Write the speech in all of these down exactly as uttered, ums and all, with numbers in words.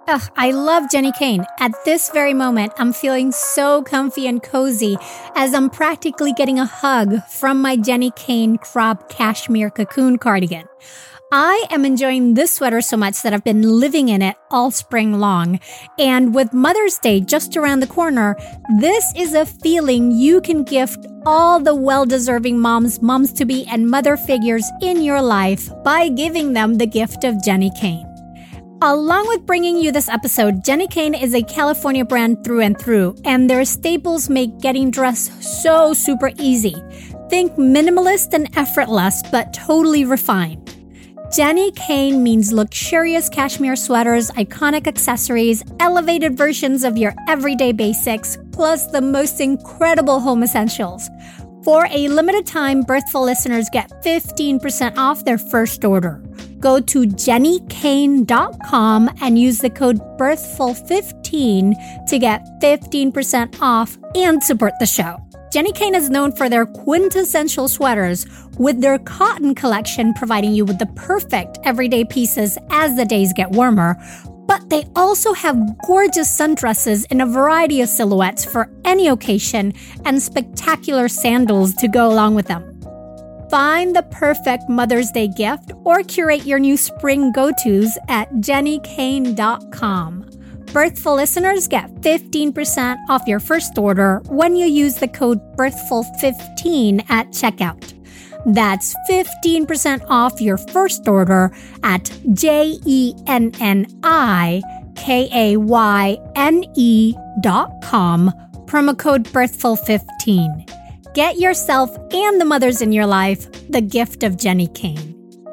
Ugh, I love Jenni Kayne. At this very moment, I'm feeling so comfy and cozy as I'm practically getting a hug from my Jenni Kayne crop cashmere cocoon cardigan. I am enjoying this sweater so much that I've been living in it all spring long. And with Mother's Day just around the corner, this is a feeling you can gift all the well-deserving moms, moms-to-be, and mother figures in your life by giving them the gift of Jenni Kayne. Along with bringing you this episode, Jenni Kayne is a California brand through and through, and their staples make getting dressed so super easy. Think minimalist and effortless, but totally refined. Jenni Kayne means luxurious cashmere sweaters, iconic accessories, elevated versions of your everyday basics, plus the most incredible home essentials. For a limited time, Birthful listeners get fifteen percent off their first order. Go to jenni kayne dot com and use the code birthful fifteen to get fifteen percent off and support the show. Jenni Kayne is known for their quintessential sweaters, with their cotton collection providing you with the perfect everyday pieces as the days get warmer. But they also have gorgeous sundresses in a variety of silhouettes for any occasion and spectacular sandals to go along with them. Find the perfect Mother's Day gift or curate your new spring go-tos at jenni kayne dot com. Birthful listeners get fifteen percent off your first order when you use the code birthful fifteen at checkout. That's fifteen percent off your first order at J-E-N-N-I-K-A-Y-N-E dot com, promo code birthful fifteen. Get yourself and the mothers in your life the gift of Jenni Kayne.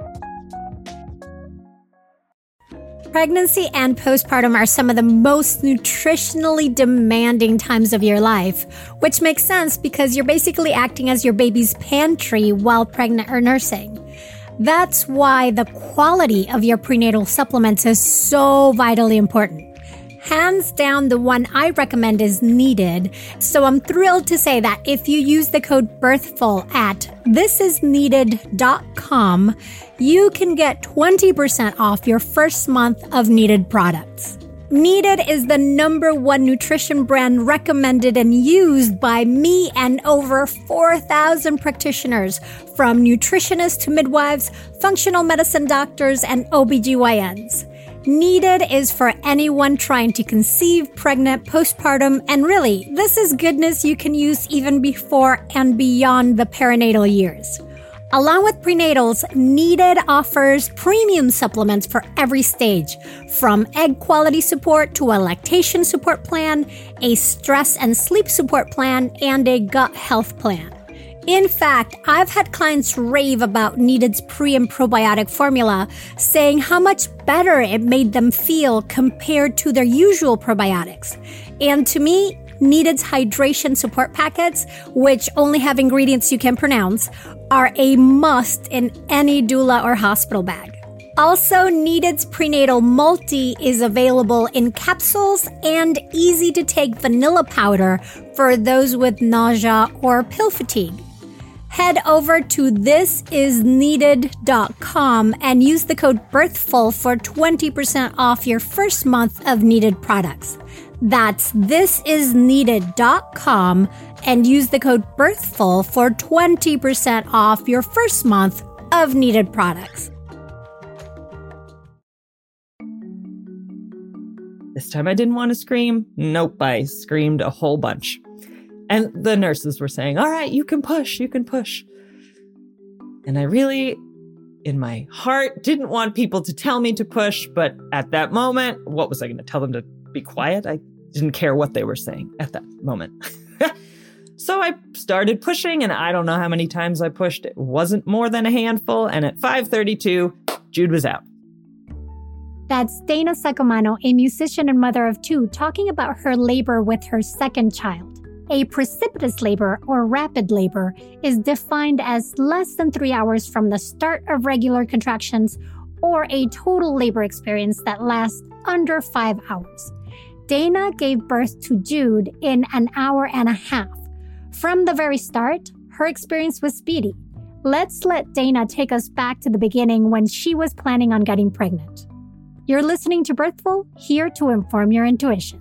Pregnancy and postpartum are some of the most nutritionally demanding times of your life, which makes sense because you're basically acting as your baby's pantry while pregnant or nursing. That's why the quality of your prenatal supplements is so vitally important. Hands down, the one I recommend is Needed. So I'm thrilled to say that if you use the code BIRTHFUL at this is needed dot com, you can get twenty percent off your first month of Needed products. Needed is the number one nutrition brand recommended and used by me and over four thousand practitioners, from nutritionists to midwives, functional medicine doctors, and O B G Y Ns. Needed is for anyone trying to conceive, pregnant, postpartum, and really, this is goodness you can use even before and beyond the perinatal years. Along with prenatals, Needed offers premium supplements for every stage, from egg quality support to a lactation support plan, a stress and sleep support plan, and a gut health plan. In fact, I've had clients rave about Needed's pre- and probiotic formula, saying how much better it made them feel compared to their usual probiotics. And to me, Needed's hydration support packets, which only have ingredients you can pronounce, are a must in any doula or hospital bag. Also, Needed's Prenatal Multi is available in capsules and easy-to-take vanilla powder for those with nausea or pill fatigue. Head over to this is needed dot com and use the code BIRTHFUL for twenty percent off your first month of Needed products. That's this is needed dot com and use the code BIRTHFUL for twenty percent off your first month of Needed products. This time I didn't want to scream. Nope, I screamed a whole bunch. And the nurses were saying, all right, you can push, you can push. And I really, in my heart, didn't want people to tell me to push. But at that moment, what was I going to tell them to be quiet? I didn't care what they were saying at that moment. So I started pushing, and I don't know how many times I pushed. It wasn't more than a handful. And at five thirty-two, Jude was out. That's Dana Sacomano, a musician and mother of two, talking about her labor with her second child. A precipitous labor, or rapid labor, is defined as less than three hours from the start of regular contractions, or a total labor experience that lasts under five hours. Dana gave birth to Jude in an hour and a half. From the very start, her experience was speedy. Let's let Dana take us back to the beginning when she was planning on getting pregnant. You're listening to Birthful, here to inform your intuition.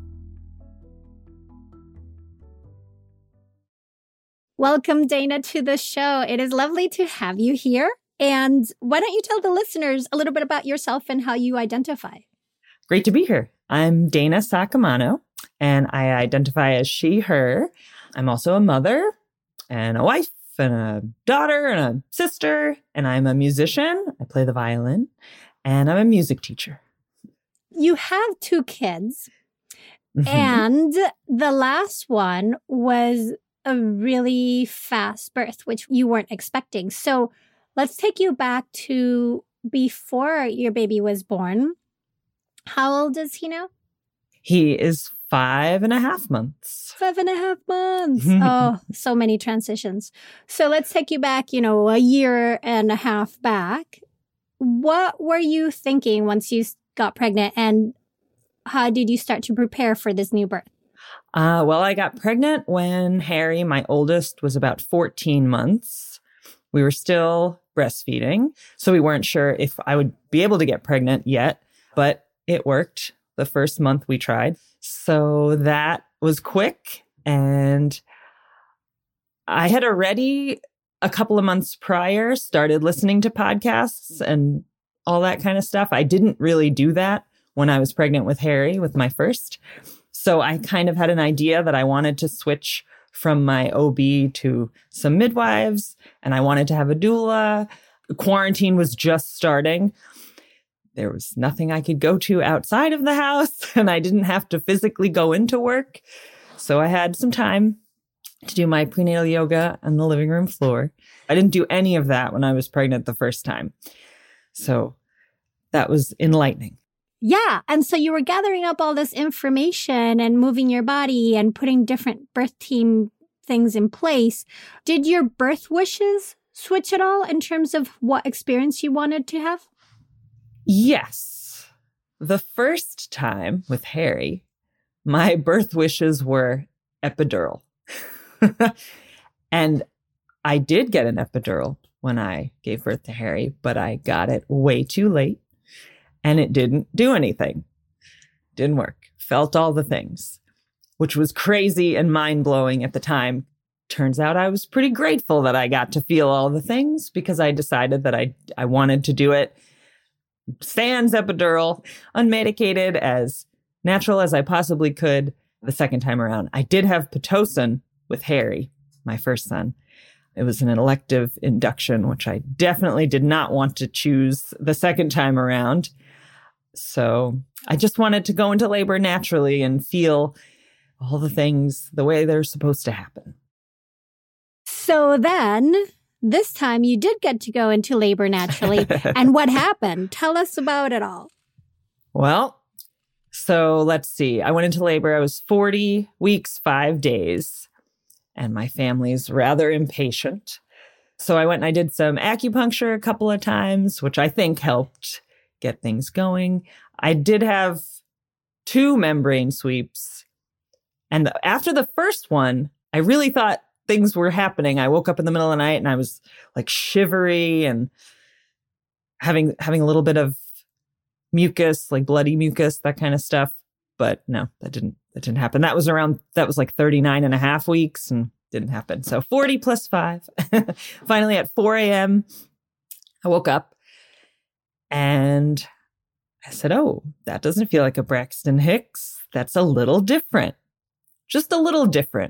Welcome, Dana, to the show. It is lovely to have you here. And why don't you tell the listeners a little bit about yourself and how you identify? Great to be here. I'm Dana Sacamano, and I identify as she, her. I'm also a mother and a wife and a daughter and a sister, and I'm a musician. I play the violin, and I'm a music teacher. You have two kids, mm-hmm. and the last one was a really fast birth, which you weren't expecting. So let's take you back to before your baby was born. How old is he now? He is five and a half months. Five and a half months. Oh, so many transitions. So let's take you back, you know, a year and a half back. What were you thinking once you got pregnant, and how did you start to prepare for this new birth? Uh, well, I got pregnant when Harry, my oldest, was about fourteen months. We were still breastfeeding, so we weren't sure if I would be able to get pregnant yet, but it worked the first month we tried. So that was quick, and I had already, a couple of months prior, started listening to podcasts and all that kind of stuff. I didn't really do that when I was pregnant with Harry, with my first. So I kind of had an idea that I wanted to switch from my O B to some midwives, and I wanted to have a doula. Quarantine was just starting. There was nothing I could go to outside of the house, and I didn't have to physically go into work. So I had some time to do my prenatal yoga on the living room floor. I didn't do any of that when I was pregnant the first time. So that was enlightening. Yeah. And so you were gathering up all this information and moving your body and putting different birth team things in place. Did your birth wishes switch at all in terms of what experience you wanted to have? Yes. The first time with Harry, my birth wishes were epidural. And I did get an epidural when I gave birth to Harry, but I got it way too late, and it didn't do anything. Didn't work. Felt all the things, which was crazy and mind-blowing at the time. Turns out I was pretty grateful that I got to feel all the things, because I decided that I, I wanted to do it sans epidural, unmedicated, as natural as I possibly could the second time around. I did have Pitocin with Harry, my first son. It was an elective induction, which I definitely did not want to choose the second time around. So I just wanted to go into labor naturally and feel all the things the way they're supposed to happen. So then, this time you did get to go into labor naturally. And what happened? Tell us about it all. Well, so let's see. I went into labor. I was forty weeks, five days. And my family's rather impatient. So I went and I did some acupuncture a couple of times, which I think helped get things going. I did have two membrane sweeps. And after the first one, I really thought things were happening. I woke up in the middle of the night and I was like shivery and having having a little bit of mucus, like bloody mucus, that kind of stuff. But no, that didn't that didn't happen. That was around, that was like thirty-nine and a half weeks and didn't happen. So forty plus five. Finally at four a.m., I woke up and I said, oh, that doesn't feel like a Braxton Hicks. That's a little different. Just a little different.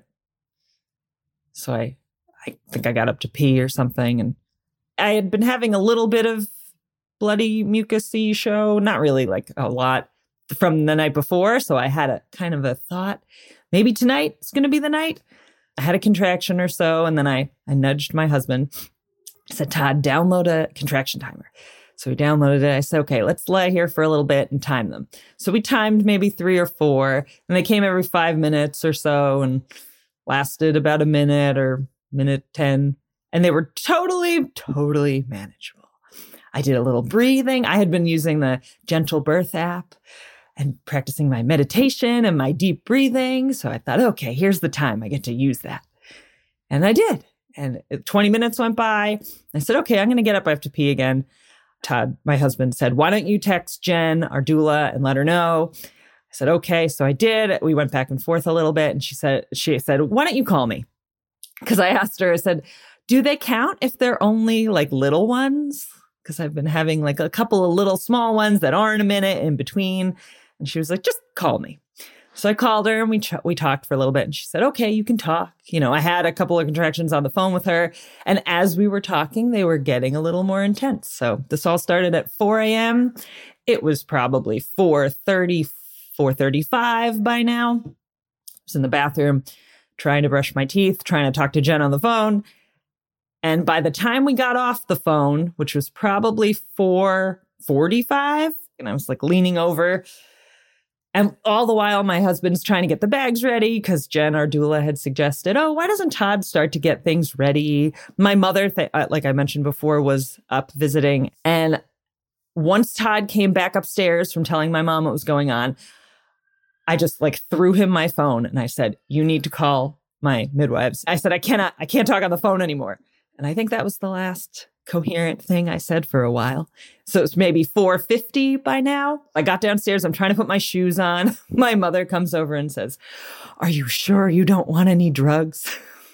So I, I think I got up to pee or something. And I had been having a little bit of bloody mucusy show, not really like a lot from the night before. So I had a kind of a thought, maybe tonight is going to be the night. I had a contraction or so. And then I, I nudged my husband. I said, Todd, download a contraction timer. So we downloaded it. I said, okay, let's lie here for a little bit and time them. So we timed maybe three or four, and they came every five minutes or so and lasted about a minute or minute ten. And they were totally, totally manageable. I did a little breathing. I had been using the Gentle Birth app and practicing my meditation and my deep breathing. So I thought, okay, here's the time I get to use that. And I did. And twenty minutes went by. I said, okay, I'm going to get up. I have to pee again. Todd, my husband, said, why don't you text Jen, our doula, and let her know? I said, okay. So I did. We went back and forth a little bit. And she said, she said, why don't you call me? Because I asked her, I said, do they count if they're only like little ones? Because I've been having like a couple of little small ones that aren't a minute in between. And she was like, just call me. So I called her and we ch- we talked for a little bit and she said, okay, you can talk. You know, I had a couple of contractions on the phone with her. And as we were talking, they were getting a little more intense. So this all started at four a.m. It was probably four thirty, four thirty-five by now. I was in the bathroom trying to brush my teeth, trying to talk to Jen on the phone. And by the time we got off the phone, which was probably four forty-five, and I was like leaning over, and all the while, my husband's trying to get the bags ready because Jen, our doula, had suggested, oh, why doesn't Todd start to get things ready? My mother, th- like I mentioned before, was up visiting. And once Todd came back upstairs from telling my mom what was going on, I just like threw him my phone and I said, you need to call my midwives. I said, I cannot, I can't talk on the phone anymore. And I think that was the last coherent thing I said for a while. So it's maybe four fifty by now. I got downstairs. I'm trying to put my shoes on. My mother comes over and says, are you sure you don't want any drugs?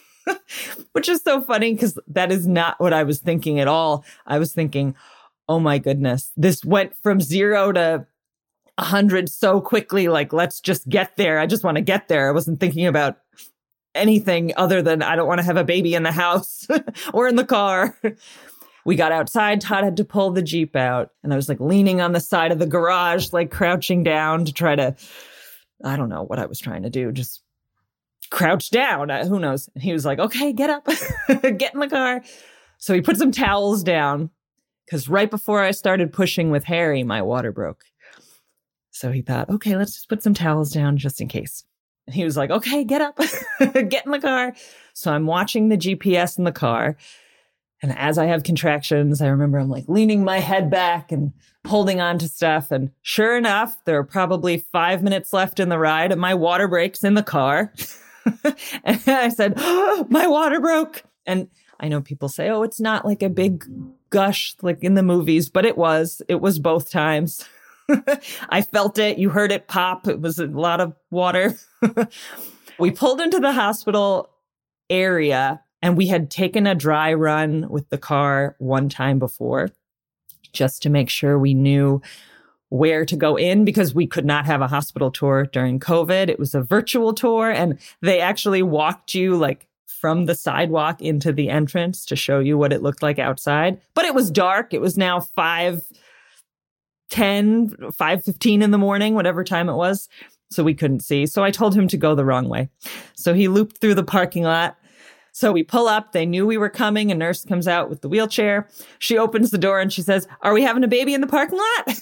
Which is so funny because that is not what I was thinking at all. I was thinking, oh my goodness, this went from zero to a hundred so quickly. Like, let's just get there. I just want to get there. I wasn't thinking about anything other than I don't want to have a baby in the house or in the car. We got outside. Todd had to pull the Jeep out. And I was like leaning on the side of the garage, like crouching down to try to, I don't know what I was trying to do. Just crouch down. Uh, who knows? And he was like, okay, get up, get in the car. So he put some towels down because right before I started pushing with Harry, my water broke. So he thought, okay, let's just put some towels down just in case. And he was like, okay, get up, get in the car. So I'm watching the G P S in the car. And as I have contractions, I remember I'm like leaning my head back and holding on to stuff. And sure enough, there are probably five minutes left in the ride and my water breaks in the car. And I said, oh, my water broke. And I know people say, oh, it's not like a big gush like in the movies, but it was. It was both times. I felt it. You heard it pop. It was a lot of water. We pulled into the hospital area. And we had taken a dry run with the car one time before just to make sure we knew where to go in because we could not have a hospital tour during COVID. It was a virtual tour and they actually walked you like from the sidewalk into the entrance to show you what it looked like outside. But it was dark. It was now five ten, five fifteen in the morning, whatever time it was. So we couldn't see. So I told him to go the wrong way. So he looped through the parking lot. So we pull up. They knew we were coming. A nurse comes out with the wheelchair. She opens the door and she says, are we having a baby in the parking lot?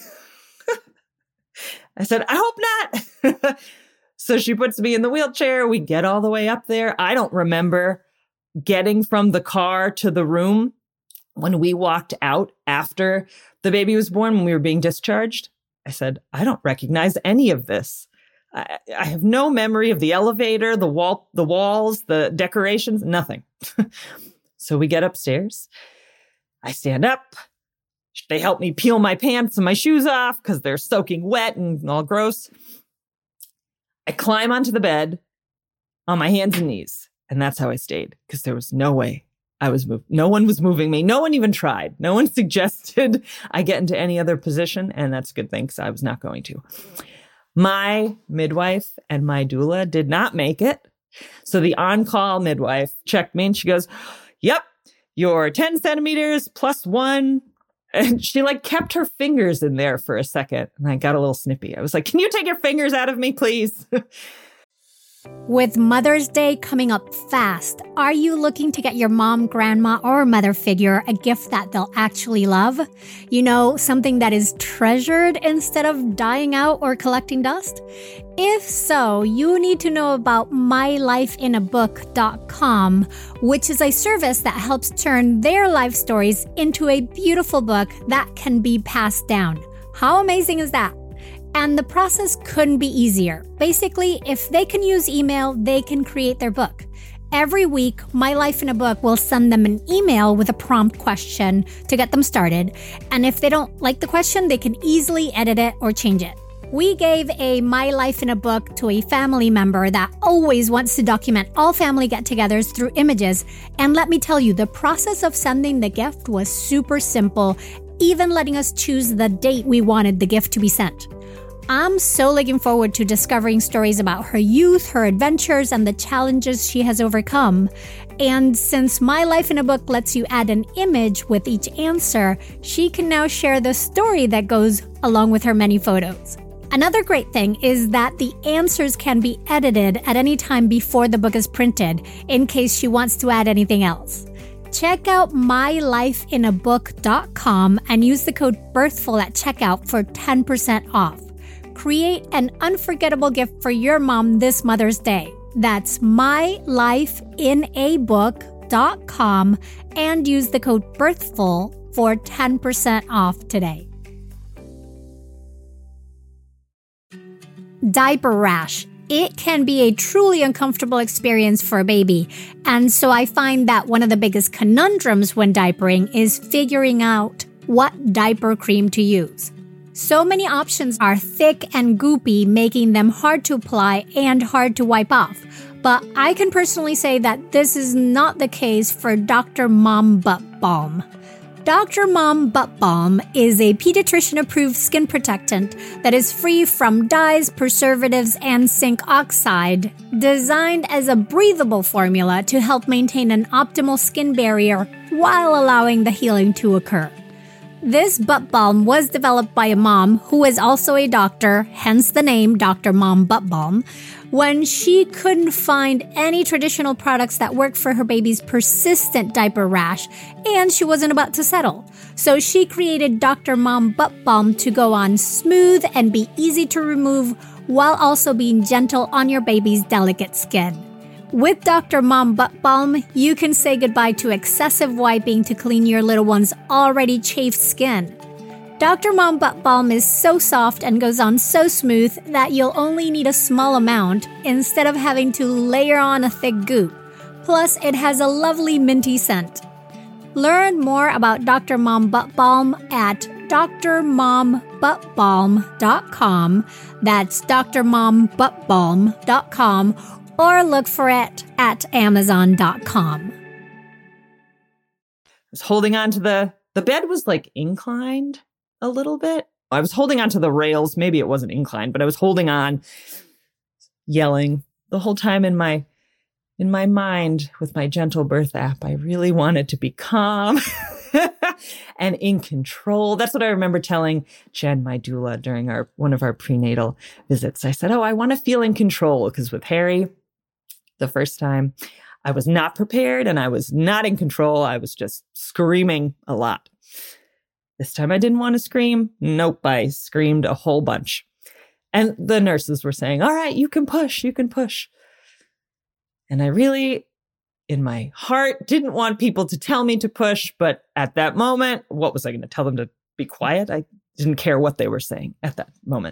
I said, I hope not. So she puts me in the wheelchair. We get all the way up there. I don't remember getting from the car to the room when we walked out after the baby was born, when we were being discharged. I said, I don't recognize any of this. I, I have no memory of the elevator, the wall, the walls, the decorations, nothing. So we get upstairs. I stand up. They help me peel my pants and my shoes off because they're soaking wet and all gross. I climb onto the bed on my hands and knees. And that's how I stayed because there was no way I was moving. No one was moving me. No one even tried. No one suggested I get into any other position. And that's a good thing because I was not going to. My midwife and my doula did not make it. So the on-call midwife checked me and she goes, yep, you're ten centimeters plus one. And she like kept her fingers in there for a second. And I got a little snippy. I was like, can you take your fingers out of me, please? With Mother's Day coming up fast, are you looking to get your mom, grandma, or mother figure a gift that they'll actually love? You know, something that is treasured instead of dying out or collecting dust? If so, you need to know about my life in a book dot com, which is a service that helps turn their life stories into a beautiful book that can be passed down. How amazing is that? And the process couldn't be easier. Basically, if they can use email, they can create their book. Every week, My Life in a Book will send them an email with a prompt question to get them started. And if they don't like the question, they can easily edit it or change it. We gave a My Life in a Book to a family member that always wants to document all family get-togethers through images. And let me tell you, the process of sending the gift was super simple, even letting us choose the date we wanted the gift to be sent. I'm so looking forward to discovering stories about her youth, her adventures, and the challenges she has overcome. And since My Life in a Book lets you add an image with each answer, she can now share the story that goes along with her many photos. Another great thing is that the answers can be edited at any time before the book is printed, in case she wants to add anything else. Check out my life in a book dot com and use the code BIRTHFUL at checkout for ten percent off. Create an unforgettable gift for your mom this Mother's Day. That's my life in a book dot com and use the code BIRTHFUL for ten percent off today. Diaper rash. It can be a truly uncomfortable experience for a baby. And so I find that one of the biggest conundrums when diapering is figuring out what diaper cream to use. So many options are thick and goopy, making them hard to apply and hard to wipe off. But I can personally say that this is not the case for Doctor Mom Butt Balm. Doctor Mom Butt Balm is a pediatrician-approved skin protectant that is free from dyes, preservatives, and zinc oxide, designed as a breathable formula to help maintain an optimal skin barrier while allowing the healing to occur. This butt balm was developed by a mom who is also a doctor, hence the name Doctor Mom Butt Balm, when she couldn't find any traditional products that worked for her baby's persistent diaper rash, and she wasn't about to settle. So she created Doctor Mom Butt Balm to go on smooth and be easy to remove while also being gentle on your baby's delicate skin. With Doctor Mom Butt Balm, you can say goodbye to excessive wiping to clean your little one's already chafed skin. Doctor Mom Butt Balm is so soft and goes on so smooth that you'll only need a small amount instead of having to layer on a thick goop. Plus, it has a lovely minty scent. Learn more about Doctor Mom Butt Balm at d r mom butt balm dot com. That's d r mom butt balm dot com. Or look for it at amazon dot com. I was holding on to the, the bed was like inclined a little bit. I was holding on to the rails. Maybe it wasn't inclined, but I was holding on, yelling the whole time in my, in my mind with my Gentle Birth app. I really wanted to be calm and in control. That's what I remember telling Jen, my doula, during our, one of our prenatal visits. I said, oh, I want to feel in control, because with Harry, the first time, I was not prepared and I was not in control. I was just screaming a lot. This time I didn't want to scream. Nope, I screamed a whole bunch. And the nurses were saying, all right, you can push, you can push. And I really, in my heart, didn't want people to tell me to push. But at that moment, what was I going to tell them to be quiet? I didn't care what they were saying at that moment.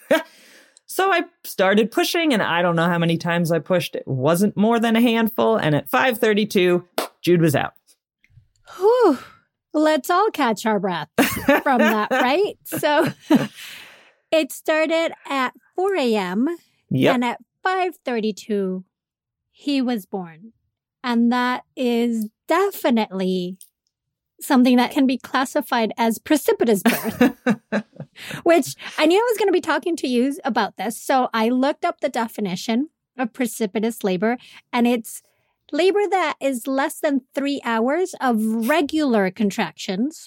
So I started pushing, and I don't know how many times I pushed. It wasn't more than a handful. And at five thirty-two, Jude was out. Whew. Let's all catch our breath from that, right? So it started at four a.m. Yep. And at five thirty-two, he was born. And that is definitely something that can be classified as precipitous birth, which I knew I was going to be talking to you about this. So I looked up the definition of precipitous labor, and it's labor that is less than three hours of regular contractions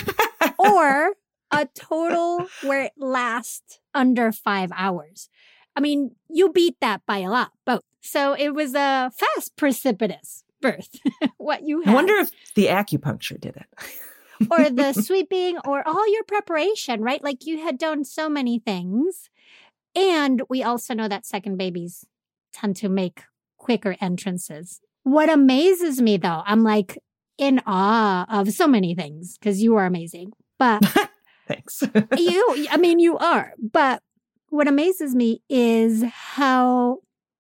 or a total where it lasts under five hours. I mean, you beat that by a lot, both. So it was a fast precipitous birth, what you had. I wonder if the acupuncture did it. Or the sweeping, or all your preparation, right? Like you had done so many things. And we also know that second babies tend to make quicker entrances. What amazes me, though, I'm like in awe of so many things because you are amazing. But thanks. you, I mean, you are. But what amazes me is how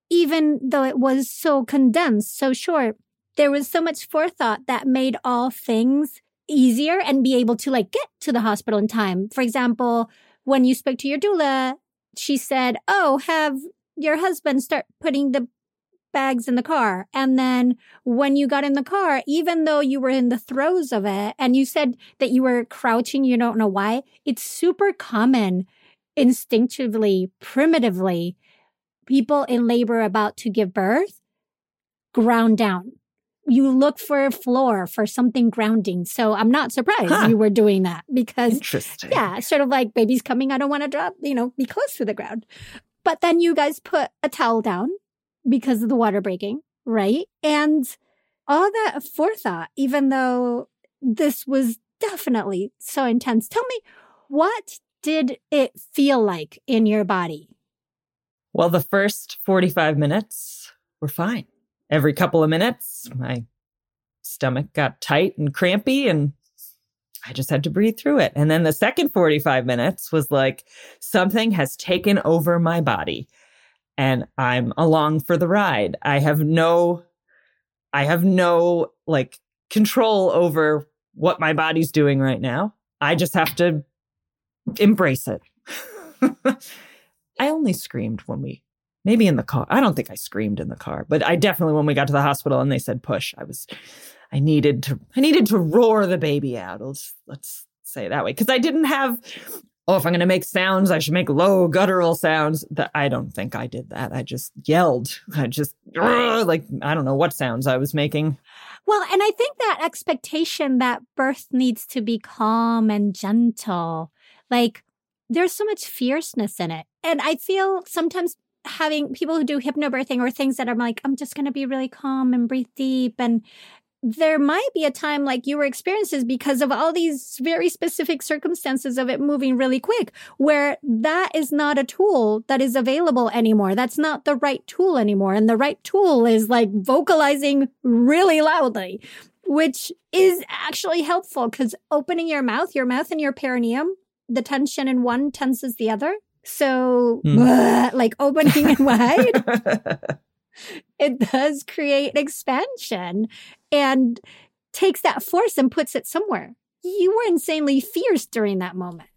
even though it was so condensed, so short, there was so much forethought that made all things easier and be able to like get to the hospital in time. For example, when you spoke to your doula, she said, oh, have your husband start putting the bags in the car. And then when you got in the car, even though you were in the throes of it and you said that you were crouching, you don't know why, it's super common instinctively, primitively, people in labor about to give birth ground down. You look for a floor, for something grounding. So I'm not surprised huh. you were doing that because, Interesting. yeah, sort of like baby's coming. I don't want to drop, you know, be close to the ground. But then you guys put a towel down because of the water breaking, right? And all that forethought, even though this was definitely so intense. Tell me, what did it feel like in your body? Well, the first forty-five minutes were fine. Every couple of minutes, my stomach got tight and crampy and I just had to breathe through it. And then the second forty-five minutes was like something has taken over my body and I'm along for the ride. I have no, I have no like control over what my body's doing right now. I just have to embrace it. I only screamed when we, maybe in the car. I don't think I screamed in the car, but I definitely, when we got to the hospital and they said push, I was, I needed to, I needed to roar the baby out. Let's, let's say it that way. Cause I didn't have, oh, if I'm going to make sounds, I should make low guttural sounds. That I don't think I did that. I just yelled. I just, like, I don't know what sounds I was making. Well, and I think that expectation that birth needs to be calm and gentle, like there's so much fierceness in it. And I feel sometimes having people who do hypnobirthing or things that are like, I'm just going to be really calm and breathe deep. And there might be a time like you were experiences because of all these very specific circumstances of it moving really quick, where that is not a tool that is available anymore. That's not the right tool anymore. And the right tool is like vocalizing really loudly, which is actually helpful because opening your mouth, your mouth and your perineum, the tension in one tenses the other. So mm. blah, like opening it wide, it does create expansion and takes that force and puts it somewhere. You were insanely fierce during that moment.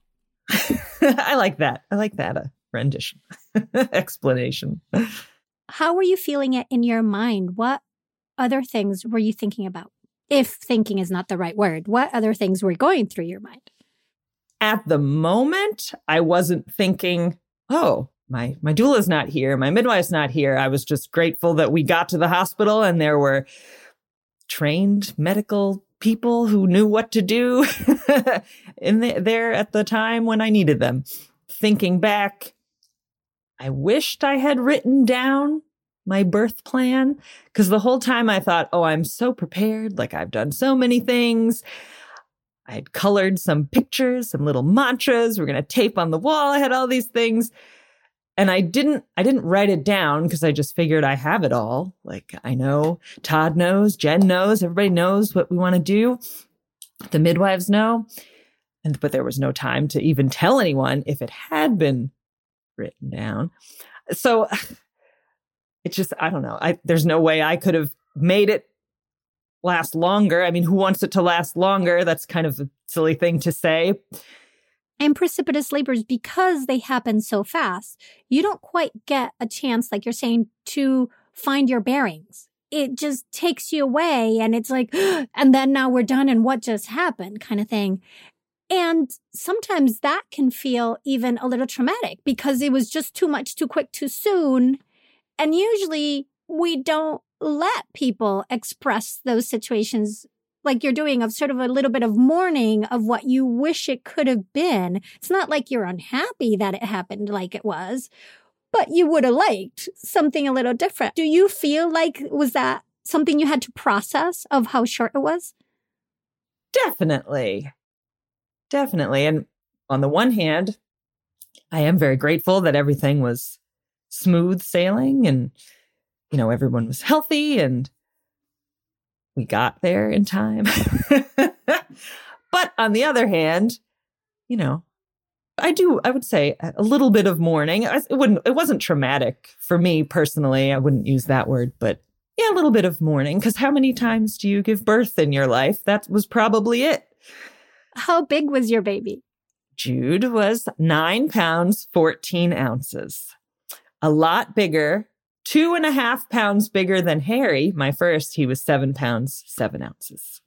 I like that. I like that uh, rendition, explanation. How were you feeling it in your mind? What other things were you thinking about? If thinking is not the right word, what other things were going through your mind? At the moment, I wasn't thinking, oh, my, my doula's not here. My midwife's not here. I was just grateful that we got to the hospital and there were trained medical people who knew what to do in the, there at the time when I needed them. Thinking back, I wished I had written down my birth plan because the whole time I thought, oh, I'm so prepared. Like I've done so many things. I had colored some pictures, some little mantras. We're going to tape on the wall. I had all these things. And I didn't, I didn't write it down because I just figured I have it all. Like I know Todd knows, Jen knows, everybody knows what we want to do. The midwives know. And, but there was no time to even tell anyone if it had been written down. So it's just, I don't know. I, there's no way I could have made it last longer. I mean, who wants it to last longer? That's kind of a silly thing to say. And precipitous labors, because they happen so fast, you don't quite get a chance, like you're saying, to find your bearings. It just takes you away and it's like, and then now we're done and what just happened kind of thing. And sometimes that can feel even a little traumatic because it was just too much, too quick, too soon. And usually we don't let people express those situations like you're doing, of sort of a little bit of mourning of what you wish it could have been. It's not like you're unhappy that it happened like it was, but you would have liked something a little different. Do you feel like, was that something you had to process of how short it was? Definitely. Definitely. And on the one hand, I am very grateful that everything was smooth sailing and, you know, everyone was healthy and we got there in time. But on the other hand, you know, I do, I would say a little bit of mourning. It wouldn't, it wasn't traumatic for me personally. I wouldn't use that word, but yeah, a little bit of mourning. Because how many times do you give birth in your life? That was probably it. How big was your baby? Jude was nine pounds, fourteen ounces. A lot bigger, two and a half pounds bigger than Harry. My first, he was seven pounds, seven ounces.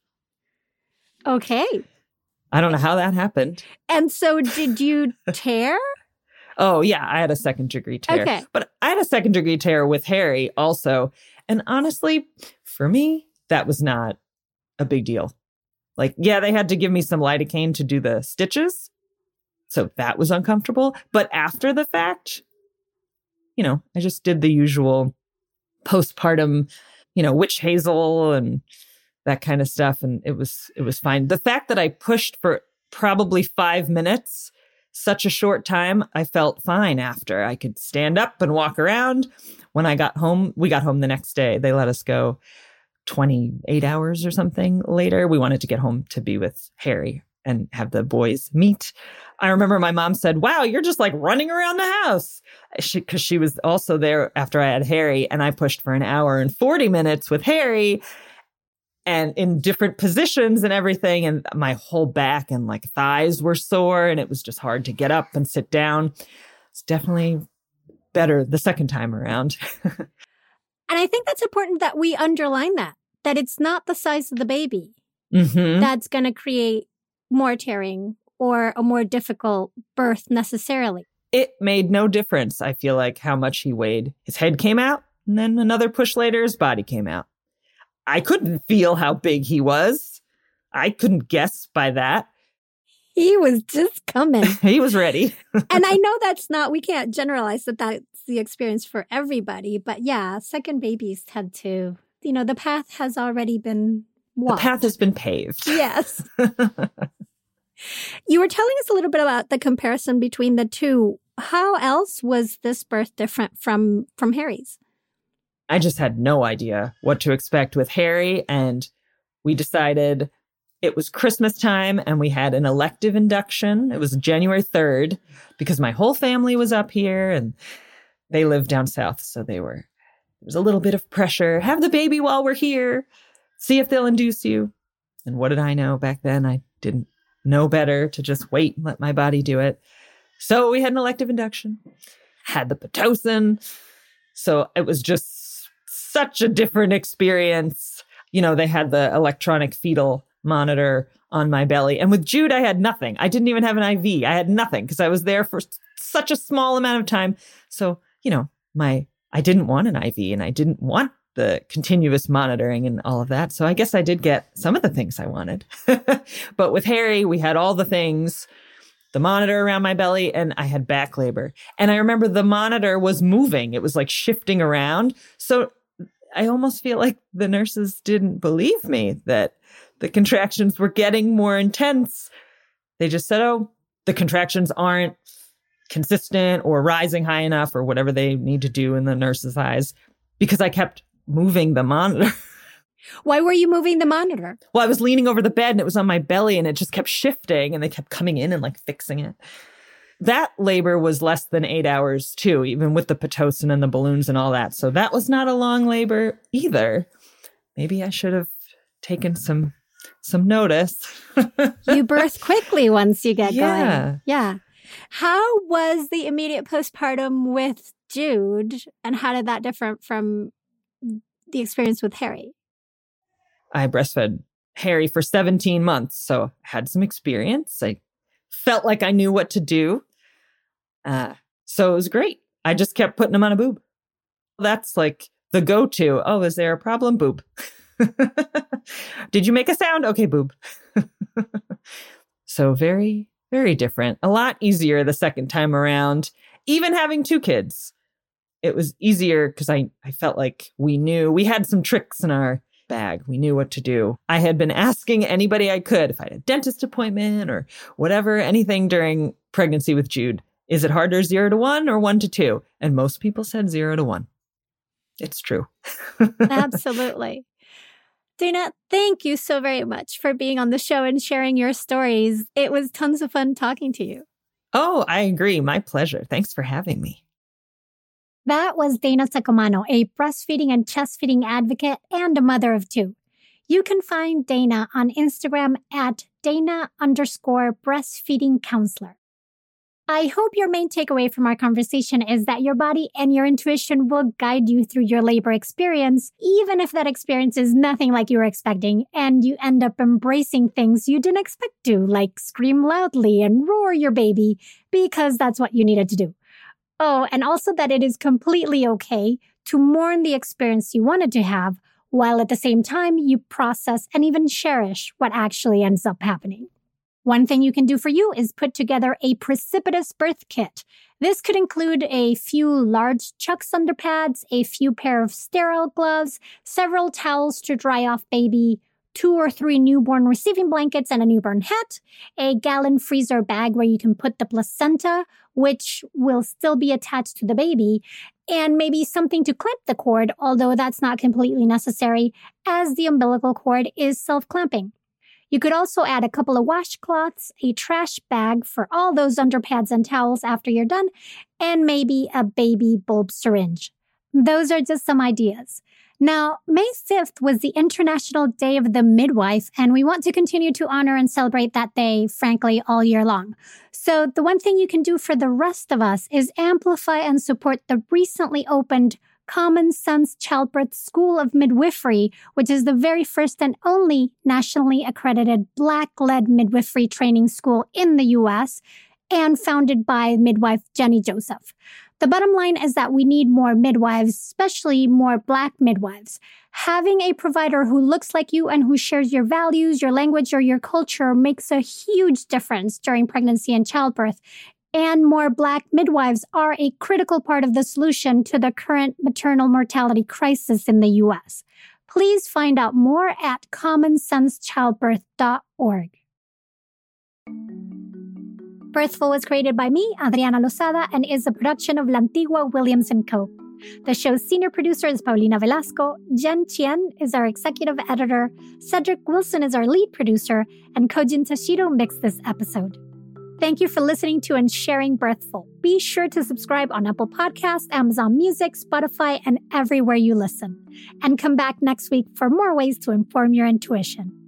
Okay. I don't know how that happened. And so did you tear? Oh, yeah, I had a second degree tear. Okay. But I had a second degree tear with Harry also. And honestly, for me, that was not a big deal. Like, yeah, they had to give me some lidocaine to do the stitches. So that was uncomfortable. But after the fact, you know, I just did the usual postpartum, you know, witch hazel and that kind of stuff. And it was, it was fine. The fact that I pushed for probably five minutes, such a short time, I felt fine after. I could stand up and walk around. When I got home, we got home the next day. They let us go twenty-eight hours or something later. We wanted to get home to be with Harry and have the boys meet. I remember my mom said, wow, you're just like running around the house. She, 'cause she was also there after I had Harry, and I pushed for an hour and forty minutes with Harry. And in different positions and everything. And my whole back and like thighs were sore. And it was just hard to get up and sit down. It's definitely better the second time around. And I think that's important that we underline that, that it's not the size of the baby mm-hmm. that's going to create more tearing or a more difficult birth necessarily. It made no difference, I feel like, how much he weighed. His head came out, and then another push later, his body came out. I couldn't feel how big he was. I couldn't guess by that. He was just coming. He was ready. And I know that's not, we can't generalize that that's the experience for everybody. But yeah, second babies tend to, you know, the path has already been walked. The path has been paved. Yes. You were telling us a little bit about the comparison between the two. How else was this birth different from, from Harry's? I just had no idea what to expect with Harry, and we decided it was Christmas time and we had an elective induction. It was January third because my whole family was up here and they live down south. So they were, there was a little bit of pressure. Have the baby while we're here. See if they'll induce you. And what did I know back then? I didn't know better to just wait and let my body do it. So we had an elective induction, had the Pitocin. So it was just such a different experience. You know, they had the electronic fetal monitor on my belly. And with Jude, I had nothing. I didn't even have an I V. I had nothing because I was there for such a small amount of time. So, you know, my I didn't want an I V and I didn't want the continuous monitoring and all of that. So I guess I did get some of the things I wanted. But with Harry, we had all the things, the monitor around my belly, and I had back labor. And I remember the monitor was moving. It was like shifting around. So I almost feel like the nurses didn't believe me that the contractions were getting more intense. They just said, oh, the contractions aren't consistent or rising high enough or whatever they need to do in the nurse's eyes, because I kept moving the monitor. Why were you moving the monitor? Well, I was leaning over the bed and it was on my belly and it just kept shifting and they kept coming in and like fixing it. That labor was less than eight hours too, even with the Pitocin and the balloons and all that. So that was not a long labor either. Maybe I should have taken some some notice. You birth quickly once you get yeah. going. Yeah. How was the immediate postpartum with Jude, and how did that differ from the experience with Harry? I breastfed Harry for seventeen months, so I had some experience. I felt like I knew what to do. Uh, so it was great. I just kept putting him on a boob. That's like the go-to. Oh, is there a problem? Boob. Did you make a sound? Okay, boob. So very, very different. A lot easier the second time around. Even having two kids, it was easier because I, I felt like we knew. We had some tricks in our bag. We knew what to do. I had been asking anybody I could if I had a dentist appointment or whatever, anything during pregnancy with Jude. Is it harder zero to one or one to two? And most people said zero to one. It's true. Absolutely. Dana, thank you so very much for being on the show and sharing your stories. It was tons of fun talking to you. Oh, I agree. My pleasure. Thanks for having me. That was Dana Sacomano, a breastfeeding and chest feeding advocate and a mother of two. You can find Dana on Instagram at Dana underscore breastfeeding counselor. I hope your main takeaway from our conversation is that your body and your intuition will guide you through your labor experience, even if that experience is nothing like you were expecting, and you end up embracing things you didn't expect to, like scream loudly and roar your baby, because that's what you needed to do. Oh, and also that it is completely okay to mourn the experience you wanted to have, while at the same time you process and even cherish what actually ends up happening. One thing you can do for you is put together a precipitous birth kit. This could include a few large Chucks underpads, a few pair of sterile gloves, several towels to dry off baby, two or three newborn receiving blankets and a newborn hat, a gallon freezer bag where you can put the placenta, which will still be attached to the baby, and maybe something to clamp the cord, although that's not completely necessary, as the umbilical cord is self-clamping. You could also add a couple of washcloths, a trash bag for all those underpads and towels after you're done, and maybe a baby bulb syringe. Those are just some ideas. Now, May fifth was the International Day of the Midwife, and we want to continue to honor and celebrate that day, frankly, all year long. So the one thing you can do for the rest of us is amplify and support the recently opened Common Sense Childbirth School of Midwifery, which is the very first and only nationally accredited Black-led midwifery training school in the U S and founded by midwife Jenny Joseph. The bottom line is that we need more midwives, especially more Black midwives. Having a provider who looks like you and who shares your values, your language, or your culture makes a huge difference during pregnancy and childbirth. And more Black midwives are a critical part of the solution to the current maternal mortality crisis in the U S. Please find out more at common sense childbirth dot org. Birthful was created by me, Adriana Lozada, and is a production of La Antigua Williams and Co. The show's senior producer is Paulina Velasco, Jen Chien is our executive editor, Cedric Wilson is our lead producer, and Kojin Tashiro mixed this episode. Thank you for listening to and sharing Birthful. Be sure to subscribe on Apple Podcasts, Amazon Music, Spotify, and everywhere you listen. And come back next week for more ways to inform your intuition.